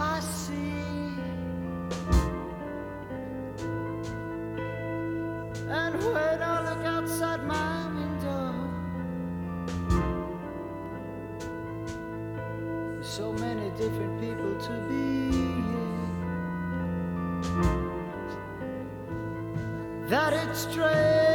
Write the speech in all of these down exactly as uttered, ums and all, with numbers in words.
I see? And when I look outside my window, there's so many different people to be. That it's strange.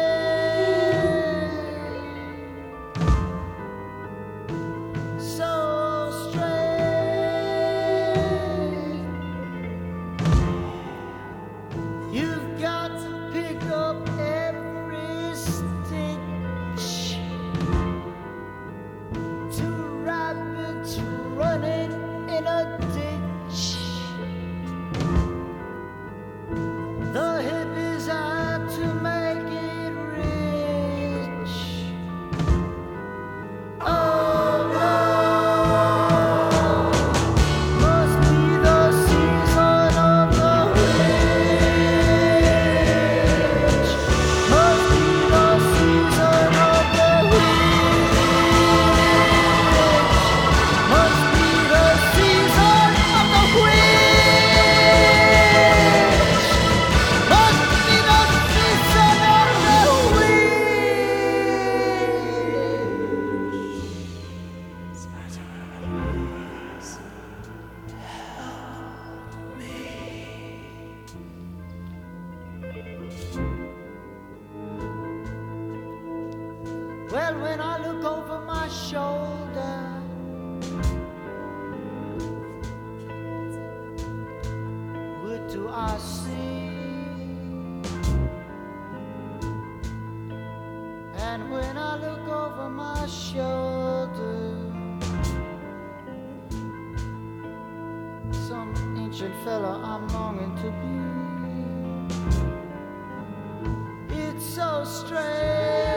Well, when I look over my shoulder, what do I see? And when I look over my shoulder, some ancient fella I'm longing to be. It's so strange.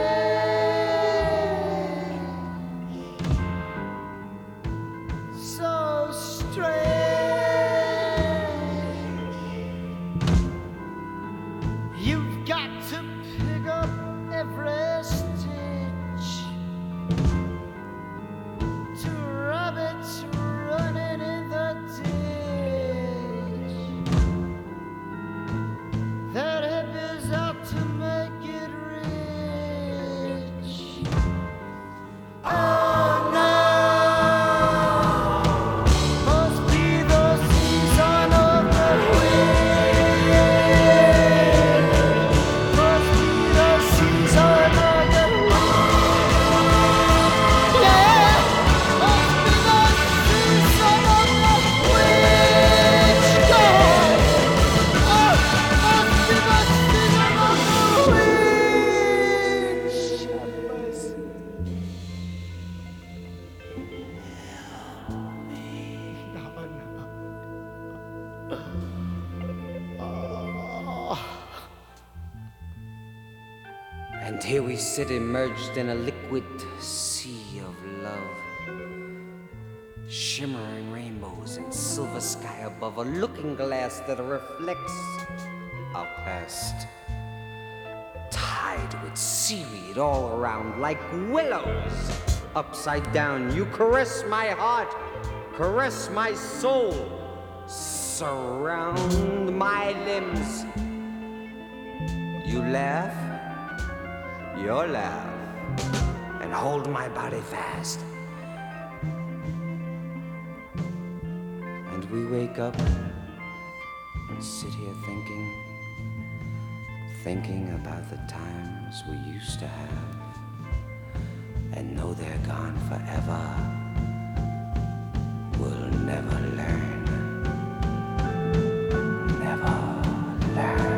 And here we sit immersed in a liquid sea of love. Shimmering rainbows and silver sky above, a looking glass that reflects our past. Tied with seaweed all around like willows. Upside down, you caress my heart, caress my soul, surround my limbs. You laugh, your laugh, and hold my body fast. And we wake up and sit here thinking, thinking about the times we used to have, and know they're gone forever. We'll never learn, never learn.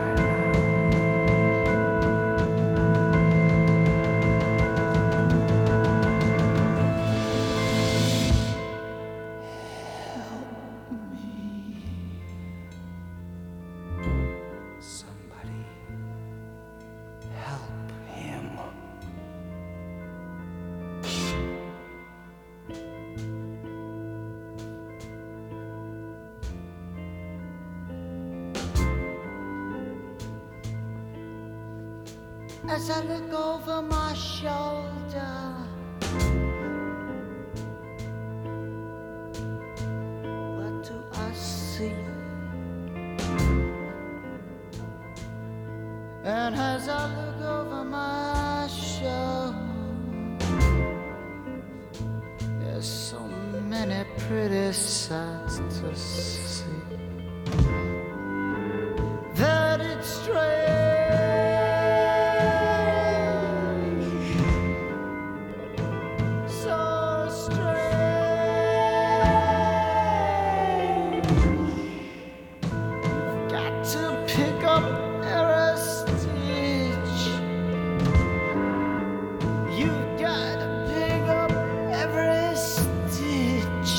As I look over my shoulder, what do I sea. And as I look over my shoulder, there's so many pretty sights to see that it's strange, so strange. You've got to pick up every stitch. You've got to pick up every stitch.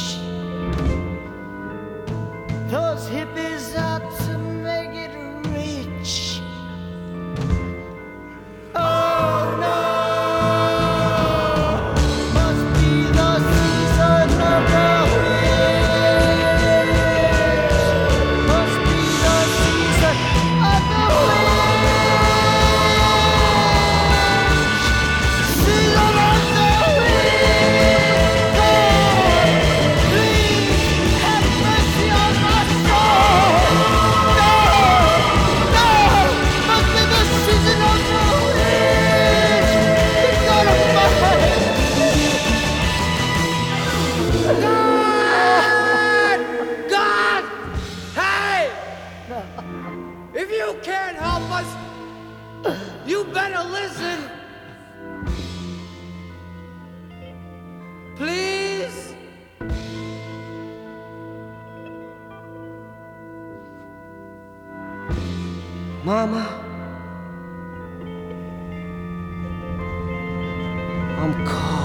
Those hippies out to make it rich. Oh no, must be the season of the witch. Must be the season of the witch. Season of the witch. God, please have mercy on my soul. No, no, must be the season of the witch. Good God Almighty. God! God! Hey! If you can't help us, you better listen. Please? Mama? I'm cold.